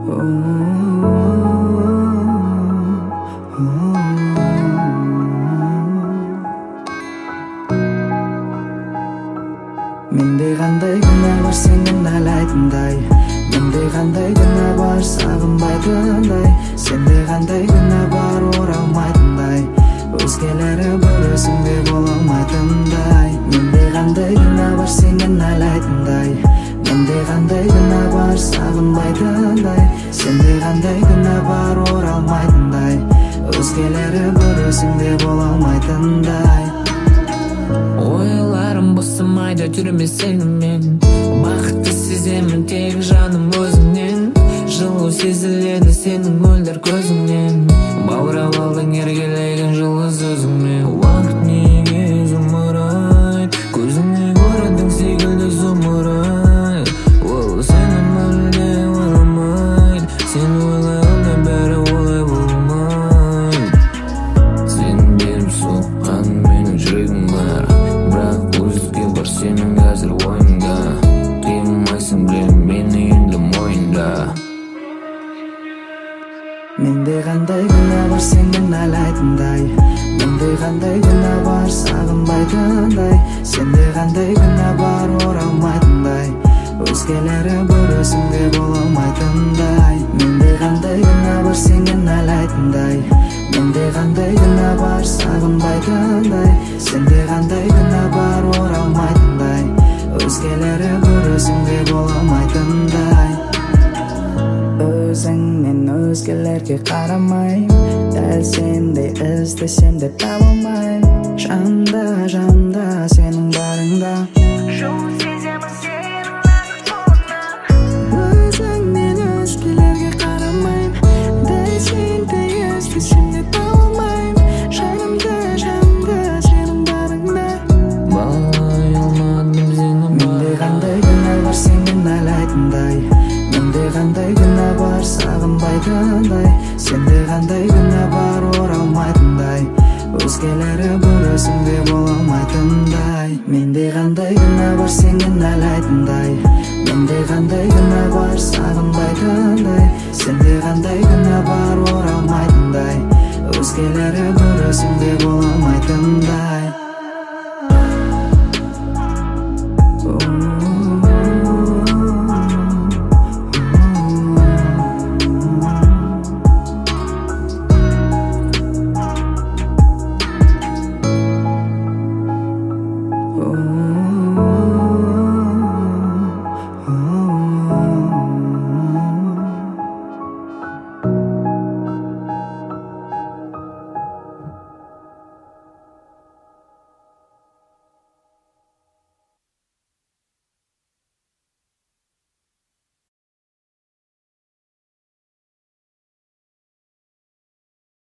Менде қандай күнә бар сенің айлайтындай, менде қандай күнә бар сағынбайтындай, сенде қандай күнә бар оралмайтындай, өзгелері бір өзіңде бола алмайтындай. Менде қандай күнә бар сенің айлайтындай, менде қандай күнә бар сағынбайтындай, сенде қандай күнә бар оралмайтындай, өзгелері бір өзіңде бола алмайтындай. Ойларым босамайды жүрме сенімен, бақытты сеземін тек жаным өзіңнен, жылу сезіледі сенің мөлдір көзіңнен, баурап алдың еркелеген жұлдыз өзіңмен. Уақыт неге зымырайды, көзіңе көріндің секілді зымырайды, ол сені мүлде ойламайды, сен ойлағанда бәрі олай болмайды. Сен беріп соққан менің жүрегім бар, бірақ өзге бар сенің қазір ойыңда, қимайсың білем мені енді мойында. Менде қандай күнә бар сенің айлайтындай, менде қандай күнә бар сағынбайтындай, сенде қандай күнә бар оралмайтындай, өзгелері бір өзіңде бола алмайтындай. Менде қандай күнә бар сенің айлайтындай, менде қандай күнә бар сағынбайтындай, сенде қандай күнә бар оралмайтындай, өзгелері бір өзіңде бола алмайтындай. Өзіңнен өзгелерге қарамайым, дәл сендей іздесем де таба алмайым, жанда жанда сенің барыңда. Өзіңнен өзгелерге қарамайым, дәл сендей іздесем де таба алмайым, жанымда жанда сенің барыңда. Бағалай алмадым сені Менде қандай күнә бар сенің айлайтындай, менде қандай күнә бар сағынбайтындай, сенде қандай күнә бар оралмайтындай, өзгелері бір өзіңде бола алмайтындай. Менде қандай күнә бар сенің айлайтындай, менде қандай күнә бар сағынбайтындай, сенде қандай күнә бар оралмайтындай, өзгелері бір өзіңде бола алмайтындай.